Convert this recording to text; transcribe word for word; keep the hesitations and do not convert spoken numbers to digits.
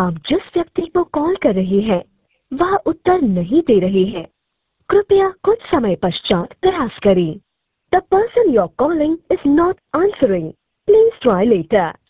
आप जिस व्यक्ति को कॉल कर रहे हैं वह उत्तर नहीं दे रहे हैं। कृपया कुछ समय पश्चात प्रयास करें। The person you're calling is not answering. Please try later.